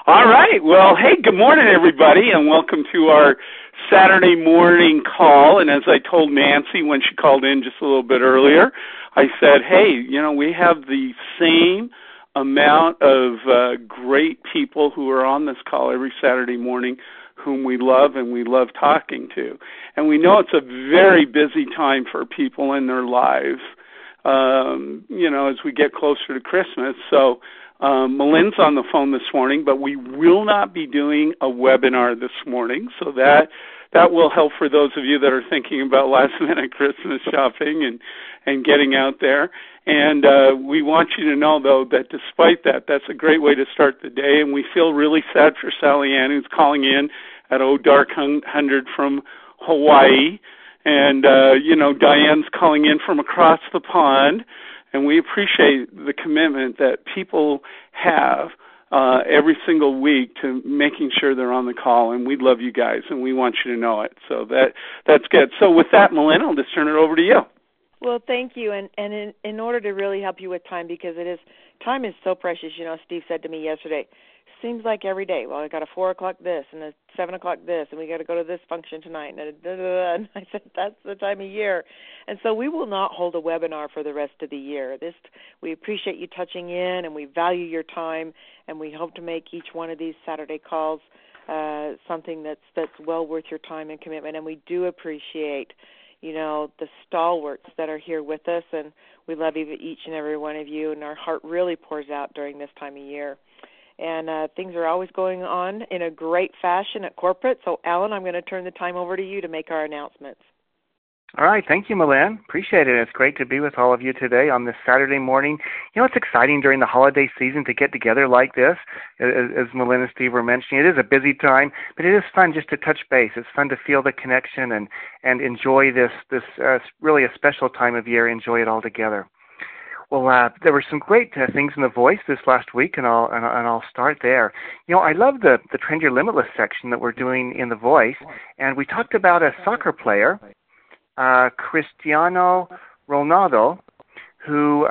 All right. Well, hey, good morning, everybody, and welcome to our Saturday morning call. And as I told Nancy when she called in just a little bit earlier, I said, hey, we have the same amount of great people who are on this call every Saturday morning whom we love and we love talking to. And we know it's a very busy time for people in their lives, as we get closer to Christmas. So Melin's on the phone this morning, but we will not be doing a webinar this morning, so that will help for those of you that are thinking about last-minute Christmas shopping and getting out there. And we want you to know, though, that despite that, that's a great way to start the day, and we feel really sad for Sally Ann, who's calling in at Dark 100 from Hawaii, and, Diane's calling in from across the pond. And we appreciate the commitment that people have every single week to making sure they're on the call. And we love you guys, and we want you to know it. So that's good. So with that, Melinda, I'll just turn it over to you. Well, thank you. And in order to really help you with time, because time is so precious. Steve said to me yesterday, seems like every day, well, I got a 4 o'clock this and a 7 o'clock this, and we got to go to this function tonight. And I said, that's the time of year. And so we will not hold a webinar for the rest of the year. We appreciate you touching in, and we value your time, and we hope to make each one of these Saturday calls something that's well worth your time and commitment. And we do appreciate, the stalwarts that are here with us, and we love each and every one of you, and our heart really pours out during this time of year. And things are always going on in a great fashion at corporate. So, Alan, I'm going to turn the time over to you to make our announcements. All right. Thank you, Melinda. Appreciate it. It's great to be with all of you today on this Saturday morning. It's exciting during the holiday season to get together like this. As Melinda and Steve were mentioning, it is a busy time, but it is fun just to touch base. It's fun to feel the connection and enjoy this really a special time of year, enjoy it all together. Well, there were some great things in The Voice this last week, and I'll start there. I love the Trend Your Limitless section that we're doing in The Voice, and we talked about a soccer player, Cristiano Ronaldo, who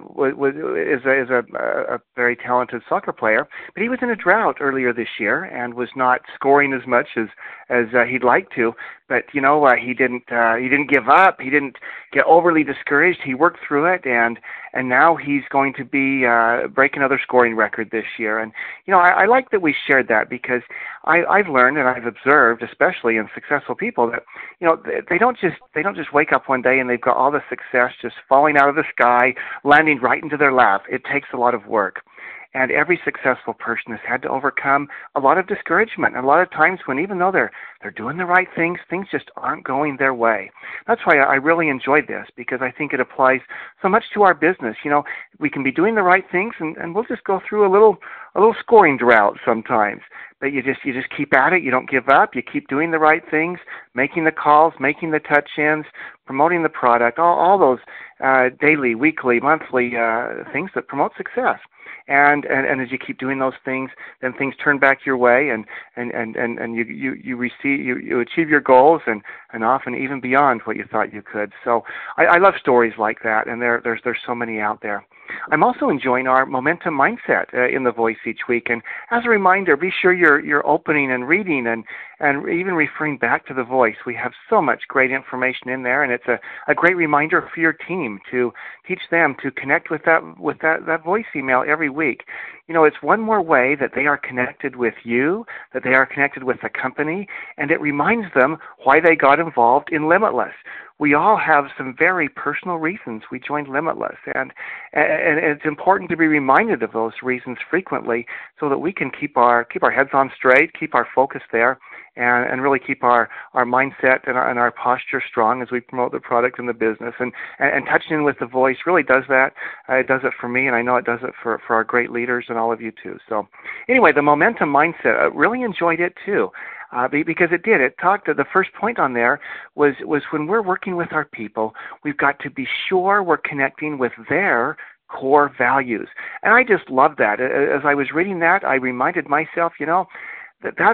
is a very talented soccer player, but he was in a drought earlier this year and was not scoring as much as he'd like to. But he didn't give up. He didn't get overly discouraged. He worked through it, and now he's going to be break another scoring record this year. And I like that we shared that, because I've learned and I've observed, especially in successful people, that they don't just wake up one day and they've got all the success just falling out of the sky, landing right into their lap. It takes a lot of work. And every successful person has had to overcome a lot of discouragement, and a lot of times when, even though they're doing the right things just aren't going their way. That's why I really enjoyed this, because I think it applies so much to our business. We can be doing the right things, and we'll just go through a little scoring drought sometimes. But you just keep at it. You don't give up. You keep doing the right things, making the calls, making the touch-ins, promoting the product, all those daily, weekly, monthly things that promote success. And as you keep doing those things, then things turn back your way, and you achieve your goals, and often even beyond what you thought you could. So I love stories like that, and there's so many out there. I'm also enjoying our momentum mindset in The Voice each week. And as a reminder, be sure you're opening and reading and even referring back to The Voice. We have so much great information in there, and it's a great reminder for your team to teach them to connect with that voice email every week. It's one more way that they are connected with you, that they are connected with the company, and it reminds them why they got involved in Limitless. We all have some very personal reasons we joined Limitless, and it's important to be reminded of those reasons frequently so that we can keep our heads on straight, keep our focus there, and really keep our mindset and our posture strong as we promote the product and the business. And touching in with The Voice really does that. It does it for me, and I know it does it for our great leaders and all of you too. So anyway, the momentum mindset, I really enjoyed it too. Because it did. It talked, the first point on there was when we're working with our people, we've got to be sure we're connecting with their core values. And I just love that. As I was reading that, I reminded myself, that's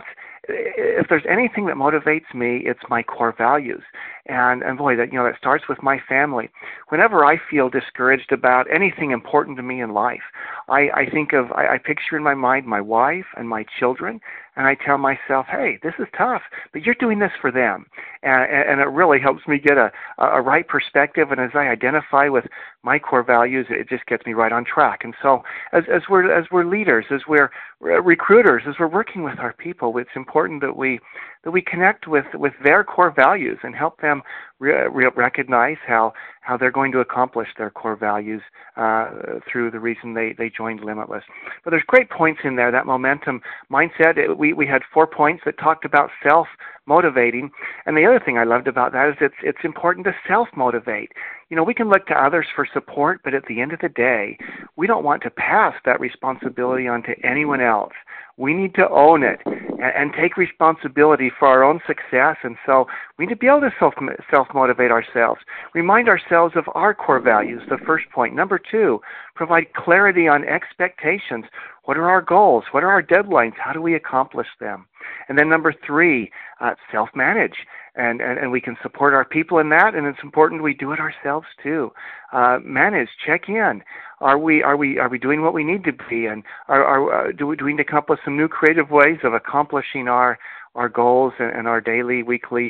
if there's anything that motivates me, it's my core values. And boy, that starts with my family. Whenever I feel discouraged about anything important to me in life, I picture in my mind my wife and my children, and I tell myself, hey, this is tough, but you're doing this for them. And it really helps me get a right perspective. And as I identify with my core values, it just gets me right on track. And so as we're leaders, as we're recruiters, as we're working with our people, it's important that we connect with their core values and help them recognize how they're going to accomplish their core values through the reason they joined Limitless. But there's great points in there. That momentum mindset, we had 4 points that talked about self-motivating. And the other thing I loved about that is it's important to self-motivate. We can look to others for support, but at the end of the day, we don't want to pass that responsibility on to anyone else. We need to own it and take responsibility for our own success. And so we need to be able to self-motivate ourselves, remind ourselves of our core values, the first point. Number 2, provide clarity on expectations. What are our goals? What are our deadlines? How do we accomplish them? And then number 3, self-manage. And we can support our people in that, and it's important we do it ourselves too. Manage, check in. Are we doing what we need to be? And do we need to come up with some new creative ways of accomplishing our goals and our daily, weekly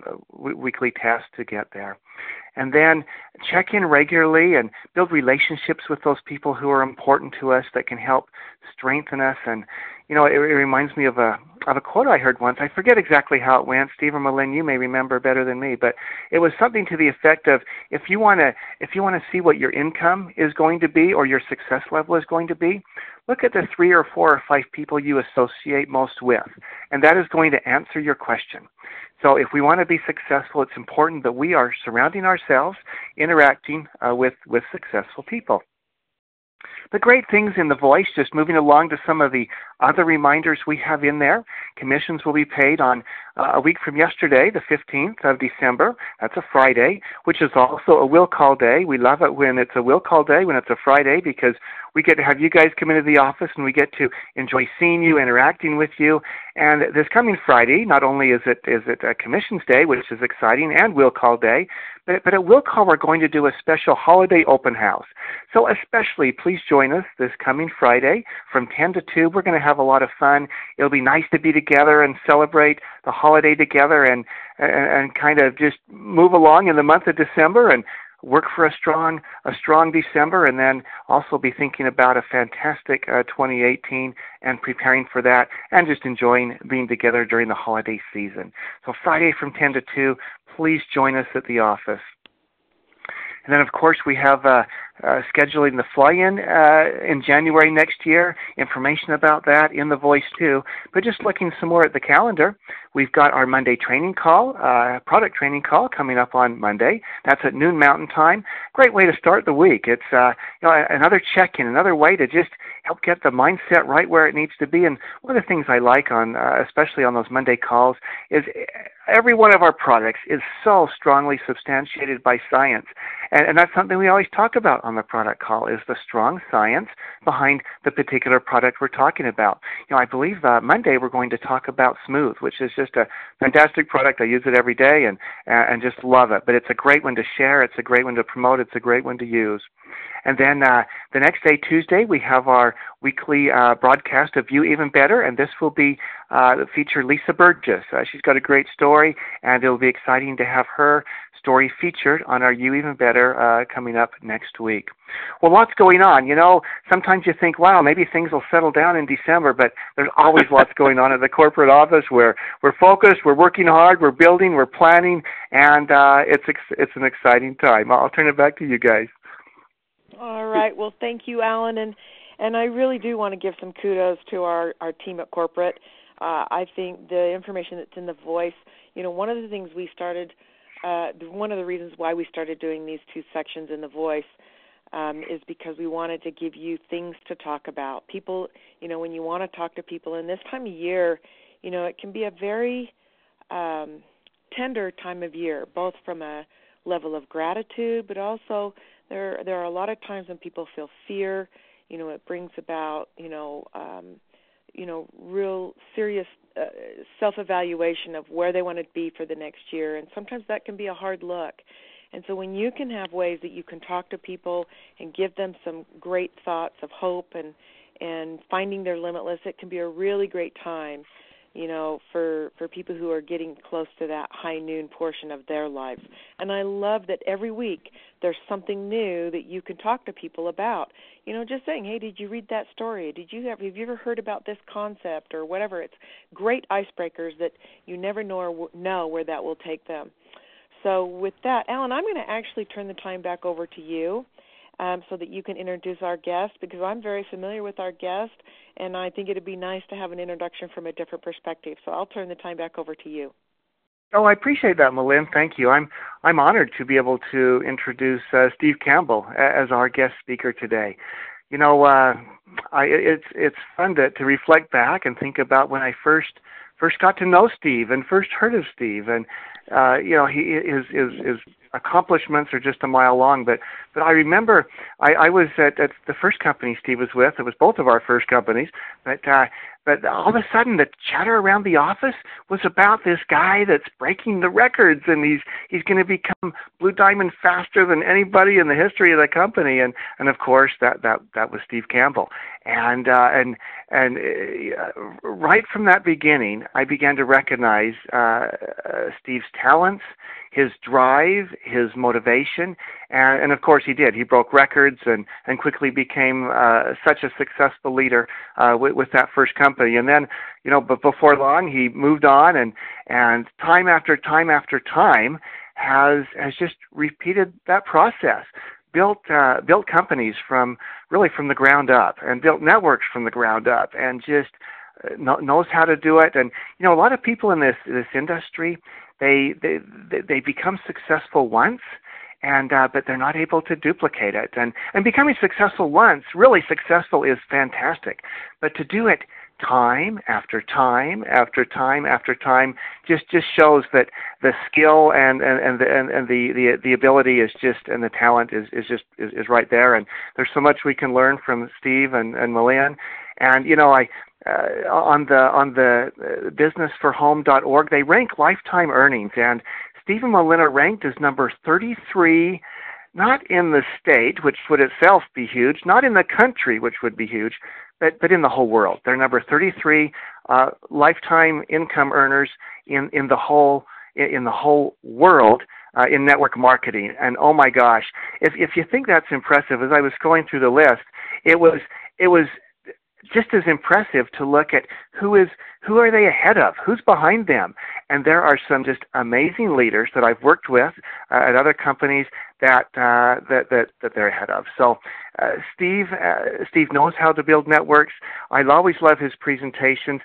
tasks to get there? And then check in regularly and build relationships with those people who are important to us that can help strengthen us. And it reminds me of a quote I heard once. I forget exactly how it went. Steve or Malin, you may remember better than me, but it was something to the effect of if you want to see what your income is going to be or your success level is going to be, look at the 3 or 4 or 5 people you associate most with, and that is going to answer your question. So if we want to be successful, it's important that we are surrounding ourselves, interacting with successful people. The great things in the voice, just moving along to some of the other reminders we have in there. Commissions will be paid on a week from yesterday, the 15th of December. That's a Friday, which is also a will call day. We love it when it's a will call day, when it's a Friday, because we get to have you guys come into the office and we get to enjoy seeing you, interacting with you. And this coming Friday, not only is it a commissions day, which is exciting, and will call day, but at will call we're going to do a special holiday open house. So especially please join us this coming Friday from 10 to 2. We're going to have a lot of fun. It'll be nice to be together and celebrate the holiday together and kind of just move along in the month of December and work for a strong December, and then also be thinking about a fantastic 2018 and preparing for that and just enjoying being together during the holiday season. So Friday from 10 to 2, please join us at the office. And then, of course, we have scheduling the fly-in in January next year. Information about that in the voice, too. But just looking some more at the calendar, we've got our Monday training call, product training call coming up on Monday. That's at noon Mountain Time. Great way to start the week. It's another check-in, another way to just help get the mindset right where it needs to be. And one of the things I like on, especially on those Monday calls, is every one of our products is so strongly substantiated by science. And that's something we always talk about on the product call, is the strong science behind the particular product we're talking about. I believe Monday we're going to talk about Smooth, which is just a fantastic product. I use it every day and just love it. But it's a great one to share. It's a great one to promote. It's a great one to use. And then the next day, Tuesday, we have our weekly broadcast of You Even Better, and this will be feature Lisa Burgess. She's got a great story, and it'll be exciting to have her story featured on our You Even Better coming up next week. Well, lots going on. Sometimes you think, wow, maybe things will settle down in December, but there's always lots going on at the corporate office where we're focused, we're working hard, we're building, we're planning, and it's an exciting time. I'll turn it back to you guys. All right. Well, thank you, Alan, and I really do want to give some kudos to our team at corporate. I think the information that's in the voice, one of the things we started, one of the reasons why we started doing these 2 sections in the voice is because we wanted to give you things to talk about. People, when you want to talk to people in this time of year, it can be a very tender time of year, both from a level of gratitude, but also there are a lot of times when people feel fear. It brings about, real serious self-evaluation of where they want to be for the next year, and sometimes that can be a hard look. And so when you can have ways that you can talk to people and give them some great thoughts of hope and finding their limitless, it can be a really great time, for people who are getting close to that high noon portion of their lives. And I love that every week there's something new that you can talk to people about. Just saying, hey, did you read that story? Have you ever heard about this concept or whatever? It's great icebreakers that you never know where that will take them. So with that, Alan, I'm going to actually turn the time back over to you so that you can introduce our guest, because I'm very familiar with our guest, and I think it would be nice to have an introduction from a different perspective. So I'll turn the time back over to you. Oh, I appreciate that, Malin. Thank you. I'm honored to be able to introduce Steve Campbell as our guest speaker today. It's fun to reflect back and think about when I first got to know Steve and first heard of Steve, and his accomplishments are just a mile long. But I remember I was at the first company Steve was with. It was both of our first companies, but all of a sudden the chatter around the office was about this guy that's breaking the records, and he's going to become Blue Diamond faster than anybody in the history of the company. And of course that was Steve Campbell. And right from that beginning, I began to recognize Steve's talents, his drive, his motivation, and of course he did. He broke records and quickly became such a successful leader with that first company. And then, but before long, he moved on, and time after time after time has just repeated that process. Built companies from the ground up, and built networks from the ground up, and just knows how to do it. And a lot of people in this industry, they become successful once, and but they're not able to duplicate it. And becoming successful once, really successful, is fantastic, but to do it time after time after time after time just shows that the skill and the ability is just, and the talent is right there. And there's so much we can learn from Steve and Malin. And I on the businessforhome.org, they rank lifetime earnings, and Steve and Malin are ranked as number 33, not in the state, which would itself be huge, not in the country, which would be huge, but in the whole world. They're number 33 lifetime income earners in the whole world in network marketing. And oh my gosh, if you think that's impressive, as I was going through the list, it was just as impressive to look at who are they ahead of, who's behind them. And there are some just amazing leaders that I've worked with at other companies that they're ahead of. So Steve knows how to build networks. I always love his presentations.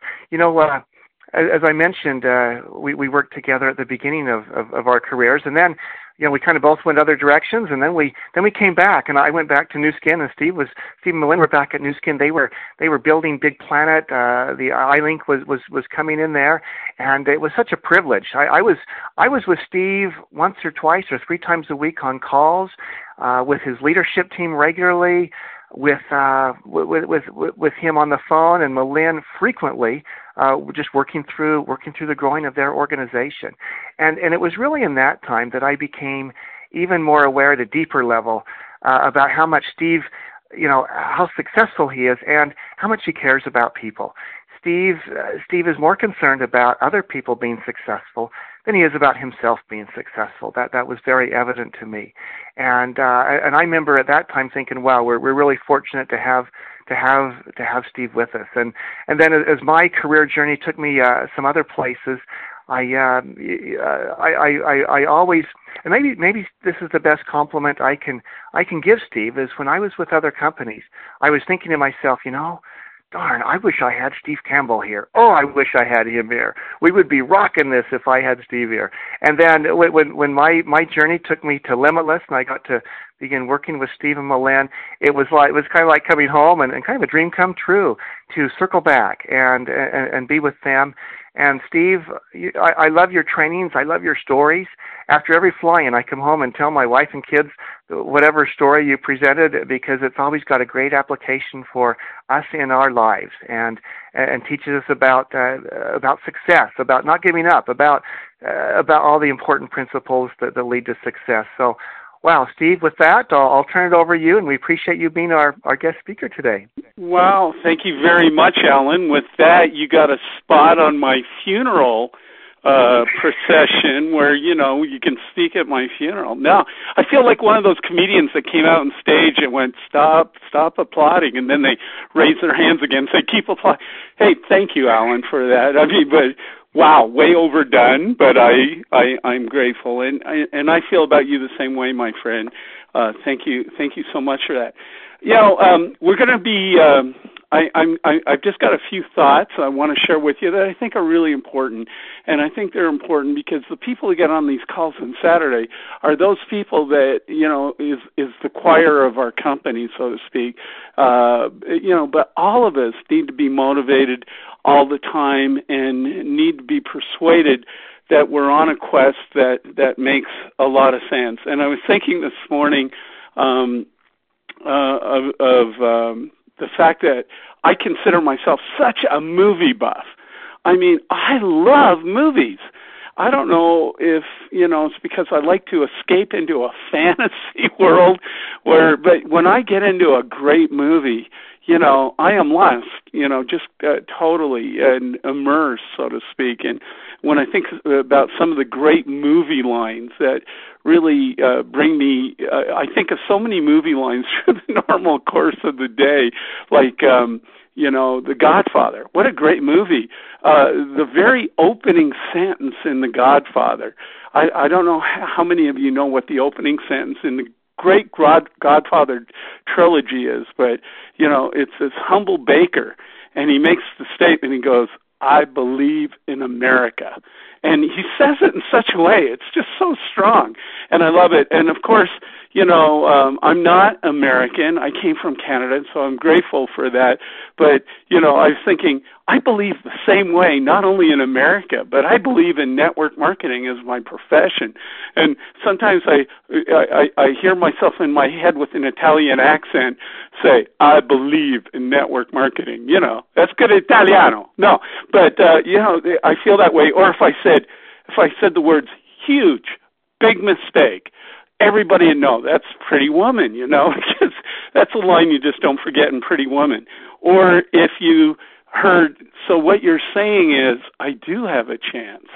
As I mentioned, we worked together at the beginning of our careers, and then we kind of both went other directions, and then we came back, and I went back to Nu Skin, and Steve and Malin were back at Nu Skin. They were building Big Planet. The iLink was coming in there, and it was such a privilege. I was with Steve once or twice or three times a week on calls with his leadership team regularly, with him on the phone, and Malin frequently. Just working through the growing of their organization, and it was really in that time that I became even more aware at a deeper level about how much Steve, how successful he is, and how much he cares about people. Steve is more concerned about other people being successful than he is about himself being successful. That was very evident to me, and I remember at that time thinking, wow, we're really fortunate to have Steve with us. And then as my career journey took me some other places, I always, and maybe this is the best compliment I can give Steve, is when I was with other companies, I was thinking to myself, darn, I wish I had Steve Campbell here. Oh, I wish I had him here. We would be rocking this if I had Steve here. And then when my journey took me to Limitless, and I got to begin working with Steve and Malin, it was kind of like coming home and kind of a dream come true to circle back and be with them And Steve, I love your trainings. I love your stories. After every fly-in, I come home and tell my wife and kids whatever story you presented, because it's always got a great application for us in our lives, and teaches us about success, about not giving up, about all the important principles that lead to success. So, wow, Steve, with that, I'll turn it over to you, and we appreciate you being our guest speaker today. Wow, thank you very much, Alan. With that, you got a spot on my funeral procession where, you can speak at my funeral. Now, I feel like one of those comedians that came out on stage and went, stop applauding, and then they raise their hands again and say, keep applauding. Hey, thank you, Alan, for that. I mean, but wow, way overdone, but I'm grateful, and I feel about you the same way, my friend. Thank you so much for that. We're going to be. I've just got a few thoughts I want to share with you that I think are really important, and I think they're important because the people who get on these calls on Saturday are those people that is the choir of our company, so to speak. But all of us need to be motivated all the time and need to be persuaded that we're on a quest that makes a lot of sense. And I was thinking this morning of the fact that I consider myself such a movie buff. I mean, I love movies. I don't know if, it's because I like to escape into a fantasy world but when I get into a great movie, I am lost, just totally and immersed, so to speak. And when I think about some of the great movie lines that really bring me, I think of so many movie lines through the normal course of the day, like, The Godfather. What a great movie. The very opening sentence in The Godfather. I don't know how many of you know what the opening sentence in the great Godfather trilogy is, but, it's this humble baker, and he makes the statement, he goes, I believe in America. And he says it in such a way, it's just so strong, and I love it. And, of course, I'm not American. I came from Canada, so I'm grateful for that. But, I was thinking, I believe the same way, not only in America, but I believe in network marketing as my profession. And sometimes I hear myself in my head with an Italian accent say, I believe in network marketing. That's good Italiano. No, but, I feel that way. Or if I said the words huge, big mistake, everybody would know that's Pretty Woman, because that's a line you just don't forget in Pretty Woman. Or if you heard, so what you're saying is, I do have a chance.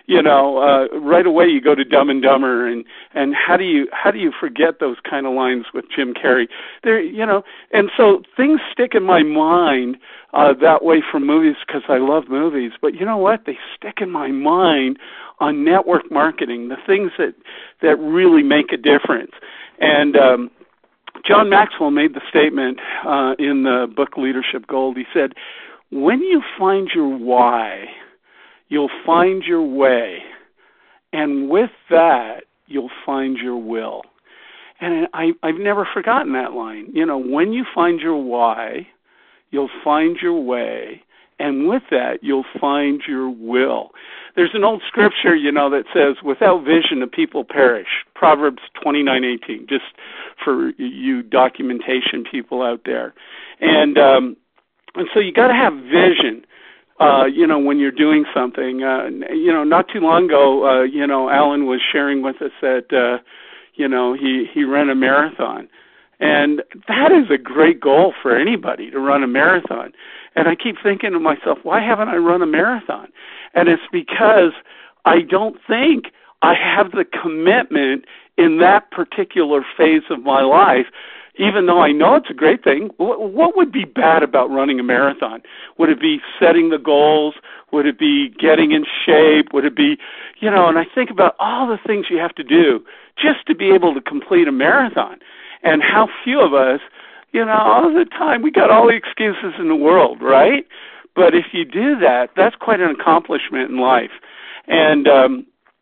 Right away you go to Dumb and Dumber, and how do you forget those kind of lines with Jim Carrey? And so things stick in my mind that way from movies because I love movies. But you know what? They stick in my mind on network marketing, the things that really make a difference. And John Maxwell made the statement in the book Leadership Gold. He said, when you find your why, you'll find your way. And with that, you'll find your will. And I've never forgotten that line. When you find your why, you'll find your way. And with that, you'll find your will. There's an old scripture, that says, without vision, the people perish. Proverbs 29:18, just for you documentation people out there. And so you got to have vision, when you're doing something. Not too long ago, Alan was sharing with us that, he ran a marathon. And that is a great goal for anybody, to run a marathon. And I keep thinking to myself, why haven't I run a marathon? And it's because I don't think I have the commitment in that particular phase of my life, even though I know it's a great thing. What would be bad about running a marathon? Would it be setting the goals? Would it be getting in shape? Would it be, and I think about all the things you have to do just to be able to complete a marathon. And how few of us, all the time, we got all the excuses in the world, right? But if you do that, that's quite an accomplishment in life. And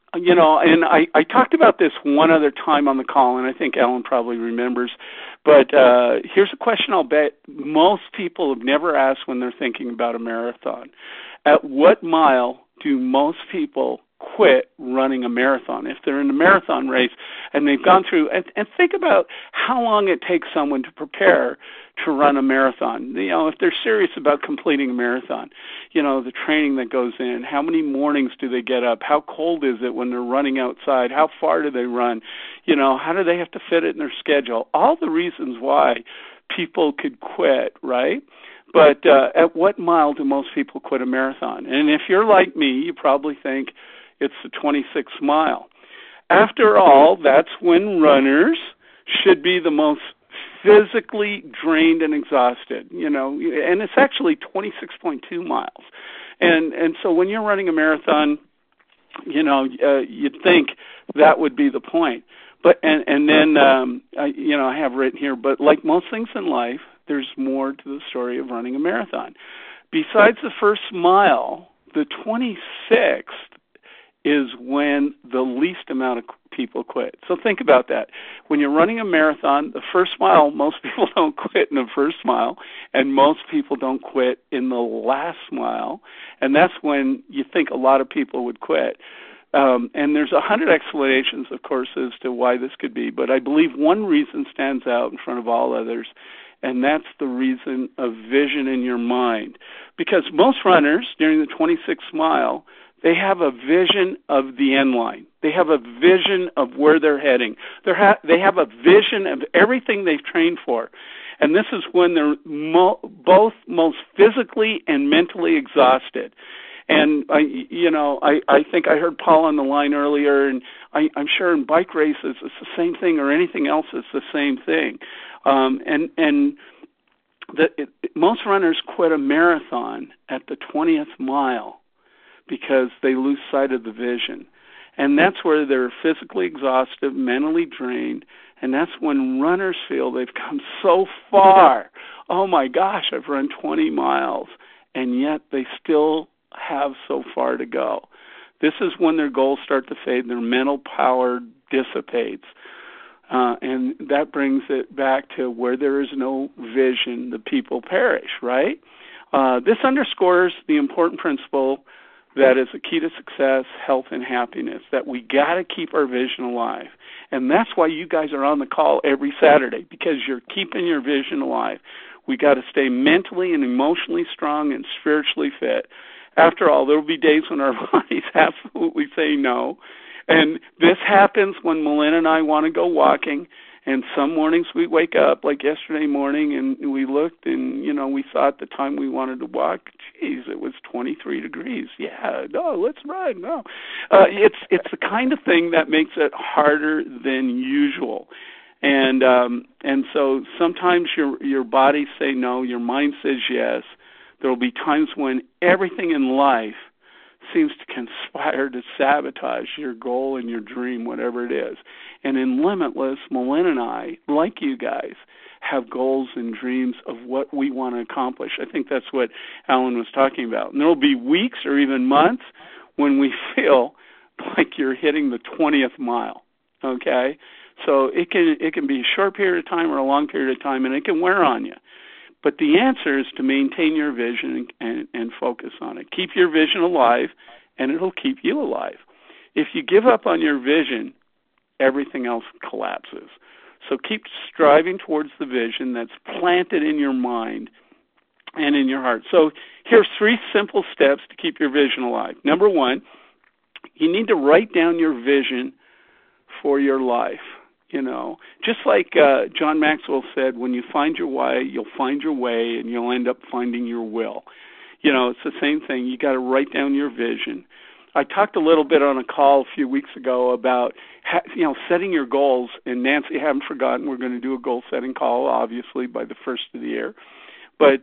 and I talked about this one other time on the call, and I think Alan probably remembers, but here's a question I'll bet most people have never asked when they're thinking about a marathon. At what mile do most people quit running a marathon if they're in a marathon race and they've gone through, and think about how long it takes someone to prepare to run a marathon. If they're serious about completing a marathon, the training that goes in, how many mornings do they get up, how cold is it when they're running outside, how far do they run, how do they have to fit it in their schedule, all the reasons why people could quit, right? But at what mile do most people quit a marathon? And if you're like me, you probably think it's the 26th mile. After all, that's when runners should be the most physically drained and exhausted, and it's actually 26.2 miles. And so when you're running a marathon, you'd think that would be the point. But and then I have written here, but like most things in life, there's more to the story of running a marathon. Besides the first mile, the 26th is when the least amount of people quit. So think about that. When you're running a marathon, the first mile, most people don't quit in the first mile, and most people don't quit in the last mile, and that's when you think a lot of people would quit. And there's 100 explanations, of course, as to why this could be, but I believe one reason stands out in front of all others, and that's the reason of vision in your mind. Because most runners, during the 26th mile, they have a vision of the end line. They have a vision of where they're heading. They have a vision of everything they've trained for. And this is when they're both most physically and mentally exhausted. And I think I heard Paul on the line earlier, and I'm sure in bike races it's the same thing, or anything else it's the same thing. Most runners quit a marathon at the 20th mile because they lose sight of the vision. And that's where they're physically exhausted, mentally drained, and that's when runners feel they've come so far. Oh my gosh, I've run 20 miles, and yet they still have so far to go. This is when their goals start to fade, their mental power dissipates. And that brings it back to where there is no vision, the people perish, right? This underscores the important principle that is a key to success, health, and happiness, that we got to keep our vision alive. And that's why you guys are on the call every Saturday, because you're keeping your vision alive. We got to stay mentally and emotionally strong and spiritually fit. After all, there will be days when our bodies absolutely say no. And this happens when Melinda and I want to go walking, and some mornings we wake up, like yesterday morning, and we looked and, we thought the time we wanted to walk, geez, it was 23 degrees. Yeah, no, let's run. No. It's the kind of thing that makes it harder than usual. And so sometimes your body say no, your mind says yes. There will be times when everything in life seems to conspire to sabotage your goal and your dream, whatever it is. And in Limitless, Melinda and I, like you guys, have goals and dreams of what we want to accomplish. I think that's what Alan was talking about. And there will be weeks or even months when we feel like you're hitting the 20th mile, okay? So it can be a short period of time or a long period of time, and it can wear on you. But the answer is to maintain your vision and focus on it. Keep your vision alive, and it'll keep you alive. If you give up on your vision, everything else collapses. So keep striving towards the vision that's planted in your mind and in your heart. So here's 3 simple steps to keep your vision alive. Number 1, you need to write down your vision for your life. Just like John Maxwell said, when you find your why, you'll find your way, and you'll end up finding your will. It's the same thing. You got to write down your vision. I talked a little bit on a call a few weeks ago about, setting your goals. And Nancy, I haven't forgotten, we're going to do a goal-setting call, obviously, by the first of the year. But,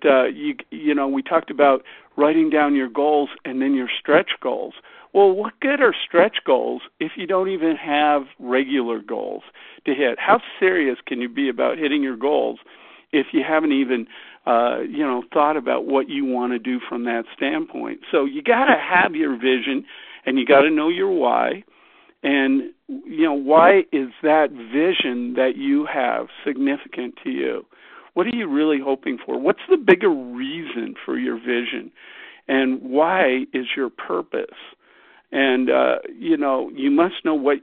we talked about writing down your goals and then your stretch goals. Well, what good are stretch goals if you don't even have regular goals to hit? How serious can you be about hitting your goals if you haven't even, thought about what you want to do from that standpoint? So you got to have your vision, and you got to know your why. And, why is that vision that you have significant to you? What are you really hoping for? What's the bigger reason for your vision? And why is your purpose? And, you must know what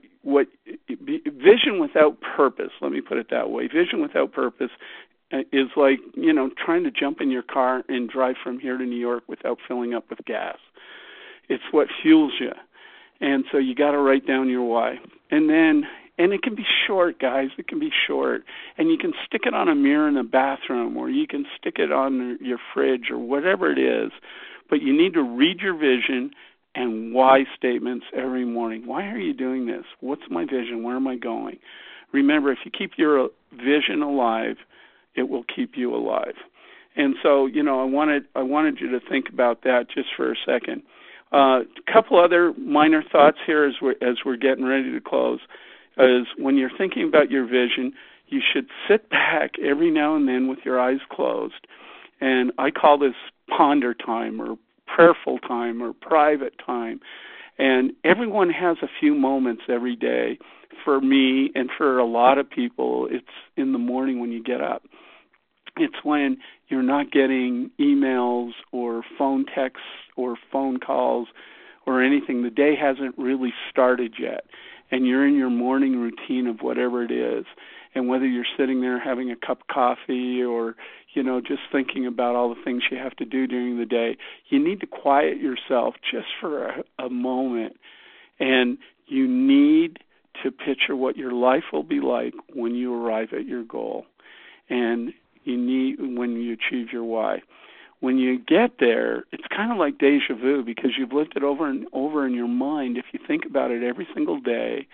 vision without purpose, let me put it that way. Vision without purpose is like, trying to jump in your car and drive from here to New York without filling up with gas. It's what fuels you. And so you got to write down your why. And it can be short, guys. It can be short. And you can stick it on a mirror in the bathroom, or you can stick it on your fridge, or whatever it is. But you need to read your vision and why statements every morning. Why are you doing this? What's my vision? Where am I going? Remember, if you keep your vision alive, it will keep you alive. And so, I wanted you to think about that just for a second. A couple other minor thoughts here as we're getting ready to close is when you're thinking about your vision, you should sit back every now and then with your eyes closed. And I call this ponder time, or prayerful time, or private time. And everyone has a few moments every day. For me and for a lot of people, it's in the morning when you get up. It's when you're not getting emails or phone texts or phone calls or anything. The day hasn't really started yet, and you're in your morning routine of whatever it is. And whether you're sitting there having a cup of coffee or, just thinking about all the things you have to do during the day, you need to quiet yourself just for a moment. And you need to picture what your life will be like when you arrive at your goal. And when you achieve your why. When you get there, it's kind of like deja vu, because you've lived it over and over in your mind. If you think about it every single day,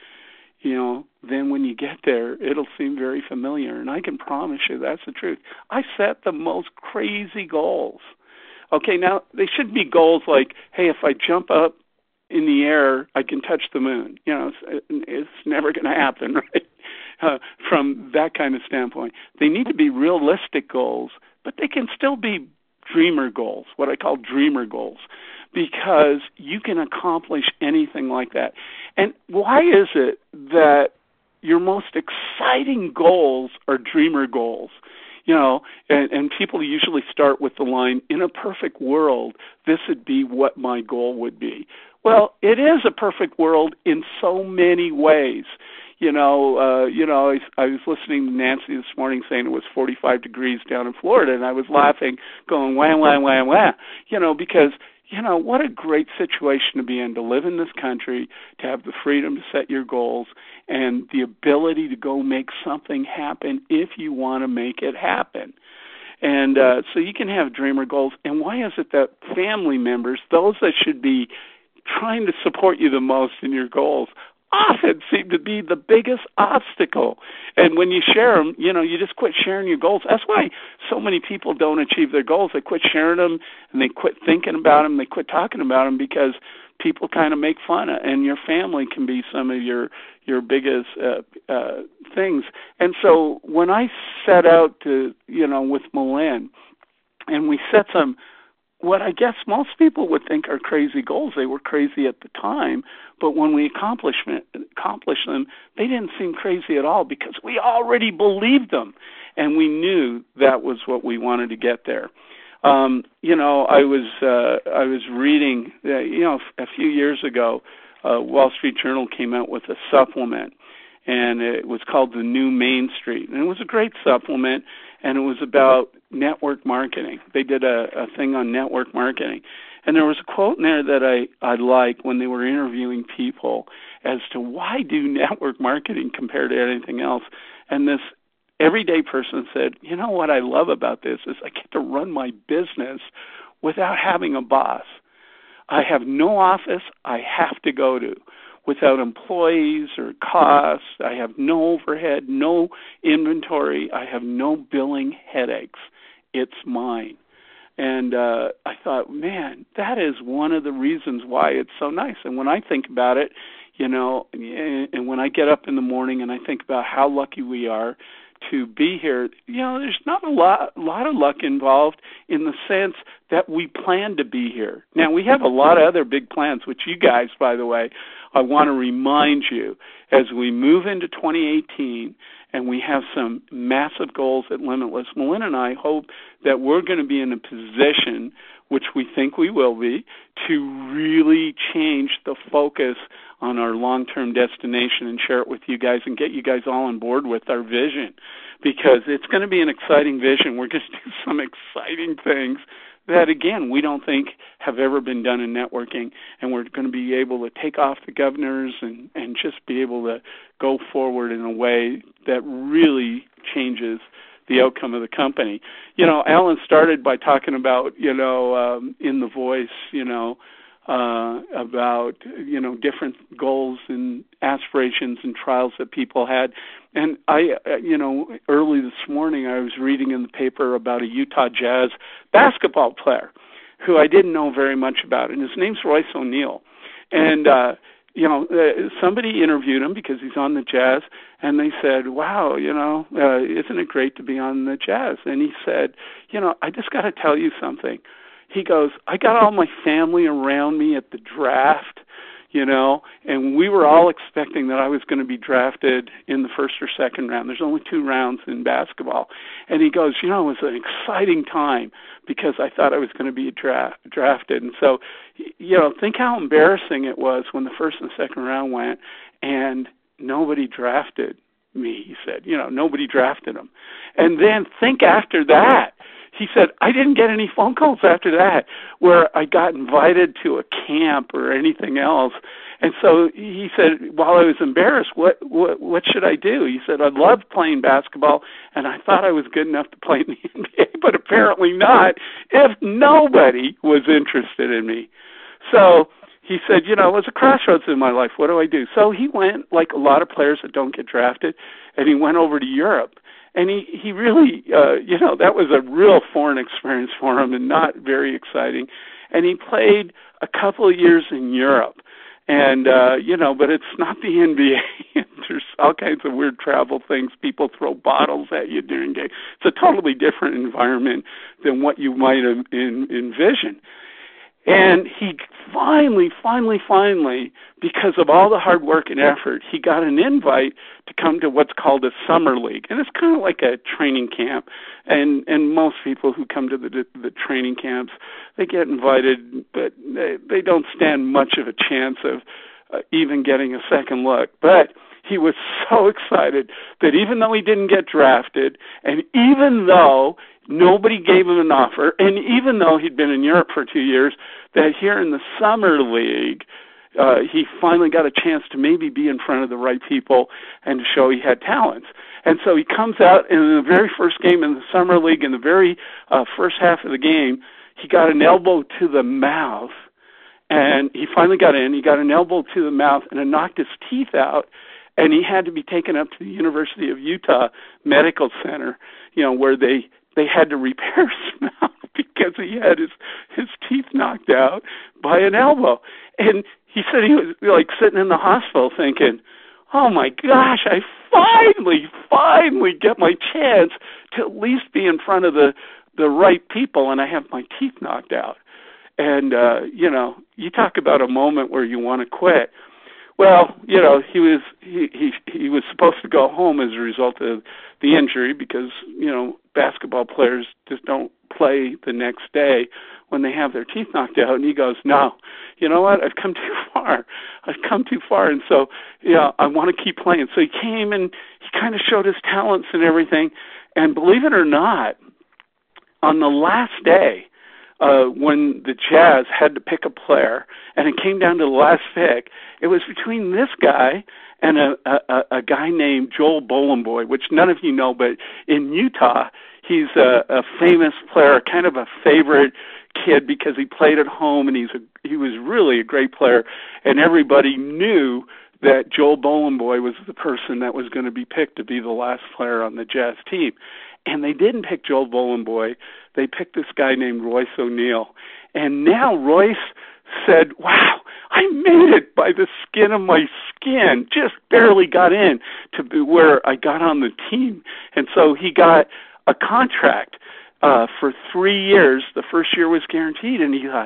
then when you get there, it'll seem very familiar. And I can promise you that's the truth. I set the most crazy goals. Okay, now they shouldn't be goals like, hey, if I jump up in the air, I can touch the moon. It's never going to happen, right? From that kind of standpoint. They need to be realistic goals, but they can still be dreamer goals, what I call dreamer goals, because you can accomplish anything like that. And why is it that your most exciting goals are dreamer goals? And people usually start with the line, in a perfect world, this would be what my goal would be. Well, it is a perfect world in so many ways. I was listening to Nancy this morning saying it was 45 degrees down in Florida, and I was laughing, going, wah, wah, wah, wah, because, what a great situation to be in, to live in this country, to have the freedom to set your goals, and the ability to go make something happen if you want to make it happen. And so you can have dreamer goals. And why is it that family members, those that should be trying to support you the most in your goals, often seem to be the biggest obstacle? And when you share them, you just quit sharing your goals. That's why so many people don't achieve their goals. They quit sharing them, and they quit thinking about them. They quit talking about them because people kind of make fun of, and your family can be some of your biggest things. And so when I set out to, with Malin, and we set some, what I guess most people would think are crazy goals. They were crazy at the time, but when we accomplished them, they didn't seem crazy at all, because we already believed them, and we knew that was what we wanted to get there. I was reading, a few years ago, Wall Street Journal came out with a supplement, and it was called The New Main Street, and it was a great supplement, and it was about network marketing. They did a thing on network marketing. And there was a quote in there that I liked when they were interviewing people as to why do network marketing compared to anything else. And this everyday person said, what I love about this is I get to run my business without having a boss. I have no office I have to go to, without employees or costs. I have no overhead, no inventory. I have no billing headaches. It's mine. And I thought, man, that is one of the reasons why it's so nice. And when I think about it, and when I get up in the morning and I think about how lucky we are to be here, there's not a lot of luck involved, in the sense that we plan to be here. Now, we have a lot of other big plans, which you guys, by the way, I want to remind you, as we move into 2018 and we have some massive goals at Limitless, Melinda and I hope that we're going to be in a position, which we think we will be, to really change the focus on our long-term destination and share it with you guys and get you guys all on board with our vision, because it's going to be an exciting vision. We're going to do some exciting things that, again, we don't think have ever been done in networking, and we're going to be able to take off the governors and just be able to go forward in a way that really changes the outcome of the company. You know, Alan started by talking about, in the voice, about, different goals and aspirations and trials that people had. And I, early this morning I was reading in the paper about a Utah Jazz basketball player who I didn't know very much about, and his name's Royce O'Neal. And, somebody interviewed him because he's on the Jazz, and they said, wow, isn't it great to be on the Jazz? And he said, I just got to tell you something. He goes, I got all my family around me at the draft, and we were all expecting that I was going to be drafted in the first or second round. There's only 2 rounds in basketball. And he goes, it was an exciting time because I thought I was going to be drafted. And so, think how embarrassing it was when the first and second round went and nobody drafted me, he said. Nobody drafted him. And then think after that. He said, I didn't get any phone calls after that where I got invited to a camp or anything else. And so he said, while I was embarrassed, what should I do? He said, I loved playing basketball, and I thought I was good enough to play in the NBA, but apparently not if nobody was interested in me. So he said, it was a crossroads in my life. What do I do? So he went, like a lot of players that don't get drafted, and he went over to Europe. And he really, that was a real foreign experience for him and not very exciting. And he played a couple of years in Europe. And, but it's not the NBA. There's all kinds of weird travel things. People throw bottles at you during games. It's a totally different environment than what you might have envisioned. And he finally, because of all the hard work and effort, he got an invite to come to what's called a summer league. And it's kind of like a training camp. And most people who come to the training camps, they get invited, but they don't stand much of a chance of even getting a second look. But he was so excited that even though he didn't get drafted, and even though nobody gave him an offer, and even though he'd been in Europe for 2 years, that here in the summer league, he finally got a chance to maybe be in front of the right people and to show he had talents. And so he comes out in the very first game in the summer league, in the very first half of the game, he got an elbow to the mouth, and he finally got in. He got an elbow to the mouth, and it knocked his teeth out, and he had to be taken up to the University of Utah Medical Center, where they had to repair his mouth because he had his teeth knocked out by an elbow. And he said he was like sitting in the hospital thinking, oh my gosh, I finally get my chance to at least be in front of the right people, and I have my teeth knocked out. And, you talk about a moment where you want to quit. Well, he was supposed to go home as a result of the injury because, basketball players just don't play the next day when they have their teeth knocked out. And he goes, no, you know what? I've come too far. And so, I want to keep playing. So he came and he kind of showed his talents and everything. And believe it or not, on the last day, when the Jazz had to pick a player, and it came down to the last pick, it was between this guy and a guy named Joel Bolomboy, which none of you know, but in Utah, he's a famous player, kind of a favorite kid because he played at home, and he was really a great player, and everybody knew that Joel Bolomboy was the person that was going to be picked to be the last player on the Jazz team. And they didn't pick Joel Bolomboy. They picked this guy named Royce O'Neal. And now Royce said, wow, I made it by the skin of my skin, just barely got in to be where I got on the team. And so he got a contract for 3 years. The first year was guaranteed. And he thought,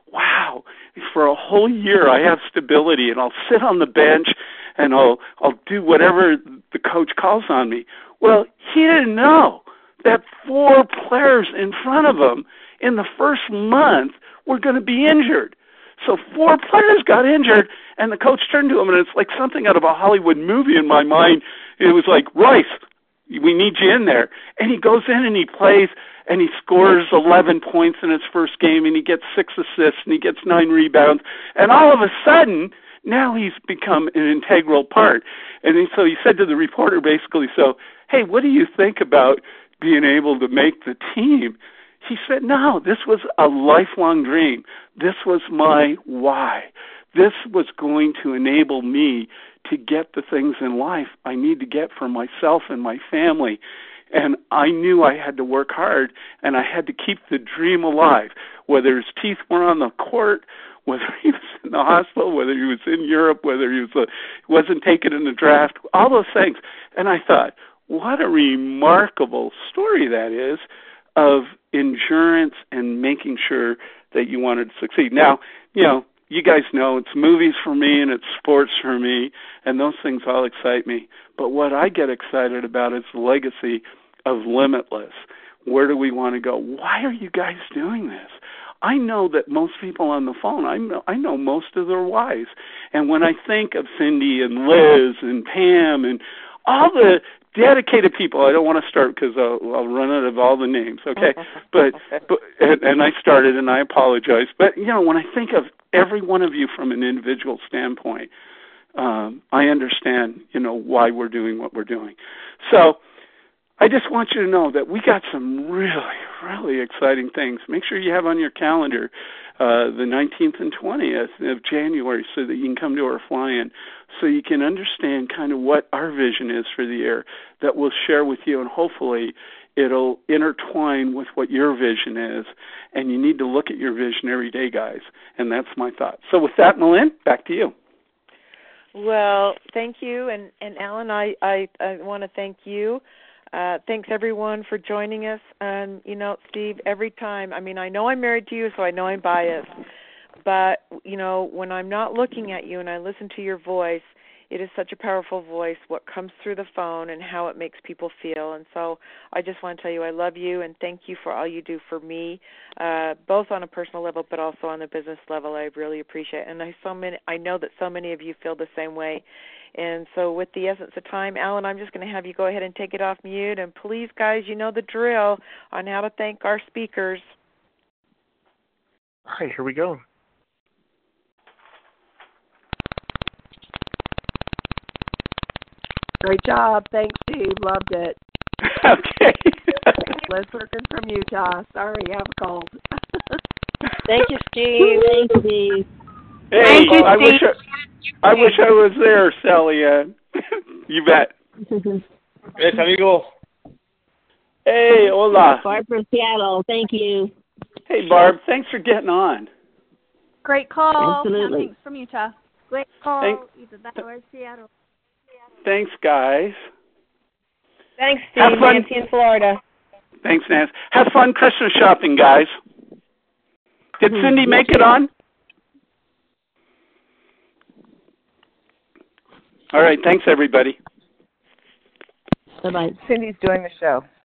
wow, for a whole year I have stability, and I'll sit on the bench, and I'll do whatever the coach calls on me. Well, he didn't know that 4 players in front of him in the first month were going to be injured. So 4 players got injured, and the coach turned to him, and it's like something out of a Hollywood movie in my mind. It was like, Rice, we need you in there. And he goes in and he plays, and he scores 11 points in his first game, and he gets 6 assists, and he gets 9 rebounds. And all of a sudden, now he's become an integral part. And so he said to the reporter basically, so, hey, what do you think about being able to make the team? He said, no, this was a lifelong dream. This was my why. This was going to enable me to get the things in life I need to get for myself and my family. And I knew I had to work hard, and I had to keep the dream alive, whether his teeth were on the court, whether he was in the hospital, whether he was in Europe, whether he wasn't taken in the draft, all those things. And I thought, what a remarkable story that is of endurance and making sure that you wanted to succeed. Now, you guys know it's movies for me and it's sports for me, and those things all excite me. But what I get excited about is the legacy of Limitless. Where do we want to go? Why are you guys doing this? I know that most people on the phone, I know most of their whys. And when I think of Cindy and Liz and Pam and all the dedicated people, I don't want to start because I'll run out of all the names, okay? But I started, and I apologize. But, when I think of every one of you from an individual standpoint, I understand, why we're doing what we're doing. So I just want you to know that we got some really, really exciting things. Make sure you have on your calendar the 19th and 20th of January so that you can come to our fly-in, so you can understand kind of what our vision is for the year that we'll share with you, and hopefully it'll intertwine with what your vision is. And you need to look at your vision every day, guys. And that's my thought. So with that, Malin, back to you. Well, thank you. And Alan, I want to thank you. Thanks, everyone, for joining us. And, Steve, every time, I know I'm married to you, so I know I'm biased. But, when I'm not looking at you and I listen to your voice, it is such a powerful voice, what comes through the phone and how it makes people feel. And so I just want to tell you I love you and thank you for all you do for me, both on a personal level but also on the business level. I really appreciate it. And I know that so many of you feel the same way. And so with the essence of time, Alan, I'm just going to have you go ahead and take it off mute. And please, guys, you know the drill on how to thank our speakers. All right, here we go. Great job. Thanks, Steve. Loved it. Okay. Liz Perkins from Utah. Sorry, I have a cold. Thank you, Steve. Thanks, Steve. Hey, Thank you, I wish I was there, Sally Ann. You bet. Yes, amigo. Hey, hola. Barb from Seattle. Thank you. Hey, Barb. Thanks for getting on. Great call. Absolutely. Thanks from Utah. Great call. Isabella, Seattle. Thanks, guys. Thanks, Steve. Nancy in Florida. Thanks, Nancy. Have fun Christmas shopping, guys. Did Cindy make it on? All right. Thanks, everybody. Bye-bye. Cindy's doing the show.